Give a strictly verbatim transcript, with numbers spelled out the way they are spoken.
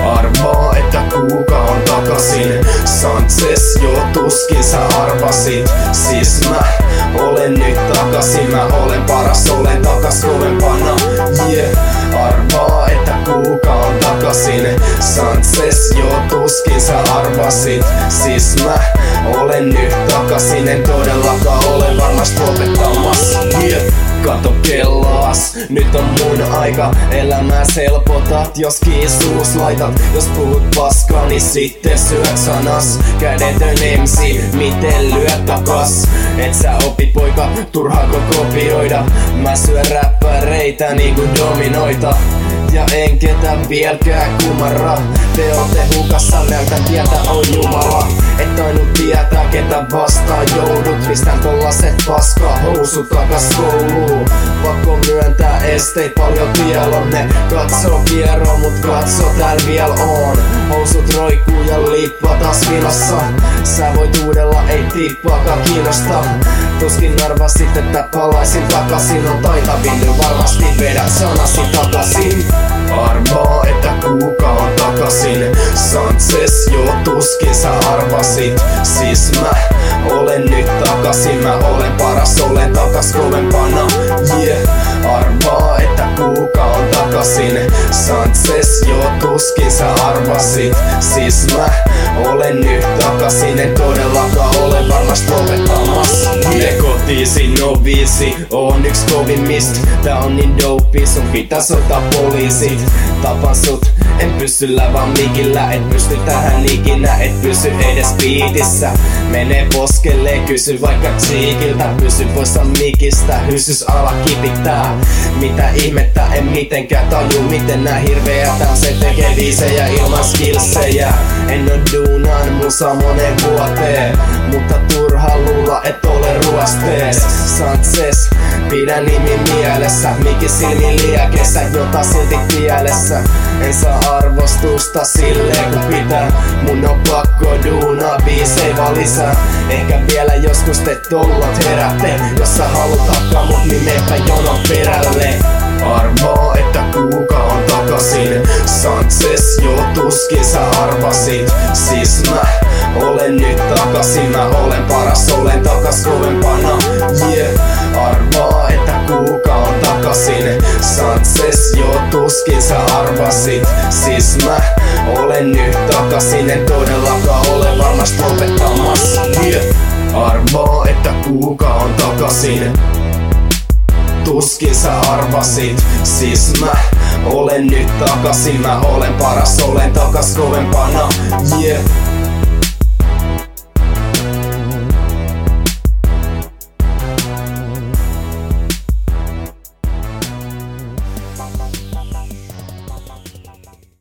Arvaa, että kuuka on takasin. Sanchez, jo tuskin sä arvasit. Siis mä olen nyt takasin. Mä olen paras, olen takas kovempana. Yeah. Arvaa, että kuuka on takasin. Sanchez, jo tuskin sä arvasit. Siis mä olen nyt takasin. En todellakaan ole varmasti lopettamassa. Yeah. Kato kellaas, nyt on mun aika. Elämää helpotat, jos kiisuus laitat. Jos puhut paskaa, niin sitten syöt sanas. Kädetön emsi, miten lyöt takas. Et sä opi poika, turhaako kopioida. Mä syön räppäreitä niinku dominoita. Ja en ketä vieläkään kumarra. Te ootte hukassa, näytän tietä on Jumala. Et tainnut tietää ketä vastaan joudut. Pistän tollaset paskaa housut takas kouluun. Pakko myöntää esteit paljon vielä on. Ne katsoo kierro, mut katso tääl viel on. Housut roikkuu ja lippa taas vinossa. Sä voit uudella, ei tippaakaan kiinnosta. Tuskin arvasit, että palaisin takasin. On taitavin, nyt varmasti vedät sanasi takasin. Arvaa, että kuuka on takasin. Sanchez, jo tuskin sä arvasit. Siis mä olen nyt takasin. Mä olen paras, olen takas kovempana. Yeah. Arvaa, että kuuka on takasin. Sanchez, jo tuskin sä arvasit. Siis mä olen nyt takasin. En todellakaan ole varmasti lopettamassa. Yeah. Kotiisi noviisi, oon yks kovimmist. Tää on niin dope, sun pitäis ottaa poliisit. Tapan sut, en pysy lävän mikillä. Et pysty tähän ikinä, et pysy edes beatissä. Mene poskelle, kysy vaikka tsiikiltä. Pysy poissa mikistä, hysys ala kipittää. Mitä ihmettä, en mitenkään taju. Miten nää hirveätä se tekee viisejä ilman skillsejä. En oo duunaan musa monen vuoteen. Mutta turha luulla et ole ruostees. Sanchez, pidä nimi mielessä. Mikki silmi liekessä, jota silti pielessä. En saa arvostusta silleen kun pitää. Mun on pakko duunaa biisei vaan lisää. Ehkä vielä joskus te tollot herätte. Jos sä haluut hakkaa mut niin meepä jonon perälle. Arvaa, että kuuka on takasin. Sanchez, jo tuskin sä arvasit. Siis mä olen nyt takasin. Mä olen paras, olen takas kovempana. Yeah. Arvaa, että kuuka on takasin. Sanchez, jo tuskin sä arvasit. Siis mä olen nyt takasin. En todellakaan ole varmasti lopettamassa. Yeah. Arvaa, että kuuka on takasin. Tuskin sä arvasit, siis mä olen nyt takasin. Mä olen paras, olen takas kovempana. Yeah.